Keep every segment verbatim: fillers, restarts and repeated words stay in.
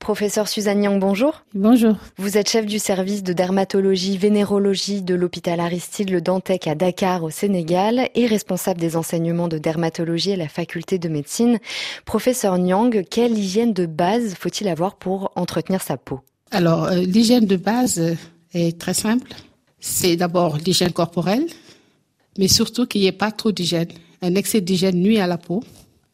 Professeur Suzanne Niang, bonjour. Bonjour. Vous êtes chef du service de dermatologie vénérologie de l'hôpital Aristide Le Dantec à Dakar au Sénégal et responsable des enseignements de dermatologie à la faculté de médecine. Professeur Niang, quelle hygiène de base faut-il avoir pour entretenir sa peau? Alors, euh, l'hygiène de base est très simple. C'est d'abord l'hygiène corporelle, mais surtout qu'il n'y ait pas trop d'hygiène. Un excès d'hygiène nuit à la peau.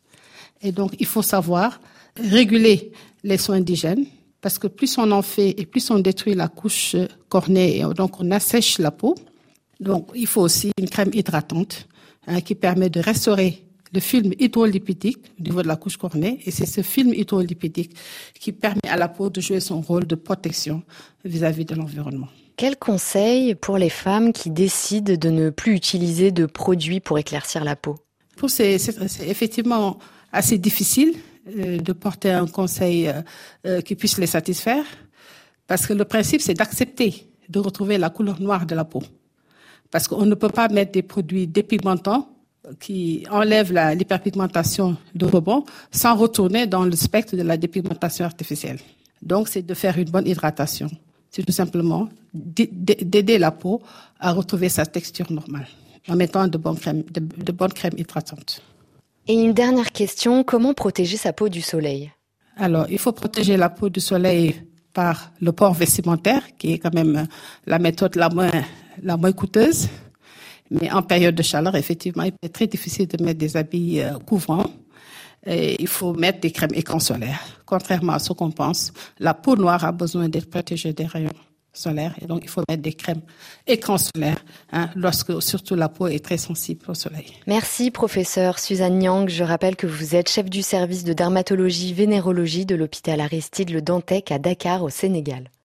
Et donc, il faut savoir réguler les soins d'hygiène, parce que plus on en fait et plus on détruit la couche cornée, et donc on assèche la peau. Donc, il faut aussi une crème hydratante hein, qui permet de restaurer le film hydrolipidique au niveau de la couche cornée. Et c'est ce film hydrolipidique qui permet à la peau de jouer son rôle de protection vis-à-vis de l'environnement. Quel conseil pour les femmes qui décident de ne plus utiliser de produits pour éclaircir la peau? Pour c'est, c'est, c'est effectivement assez difficile euh, de porter un conseil euh, euh, qui puisse les satisfaire, parce que le principe, c'est d'accepter de retrouver la couleur noire de la peau. Parce qu'on ne peut pas mettre des produits dépigmentants qui enlèvent la, l'hyperpigmentation de rebond sans retourner dans le spectre de la dépigmentation artificielle. Donc, c'est de faire une bonne hydratation. C'est tout simplement d'aider la peau à retrouver sa texture normale en mettant de bonnes crèmes, de, de bonnes crèmes hydratantes. Et une dernière question, comment protéger sa peau du soleil? Alors, il faut protéger la peau du soleil par le port vestimentaire, qui est quand même la méthode la moins, la moins coûteuse. Mais en période de chaleur, effectivement, il est très difficile de mettre des habits euh, couvrants. Et il faut mettre des crèmes écran solaires. Contrairement à ce qu'on pense, la peau noire a besoin d'être protégée des rayons solaires. Et donc, il faut mettre des crèmes écran solaires, hein, lorsque surtout la peau est très sensible au soleil. Merci, professeur Suzanne Niang. Je rappelle que vous êtes chef du service de dermatologie vénérologie de l'hôpital Aristide Le Dantec à Dakar, au Sénégal.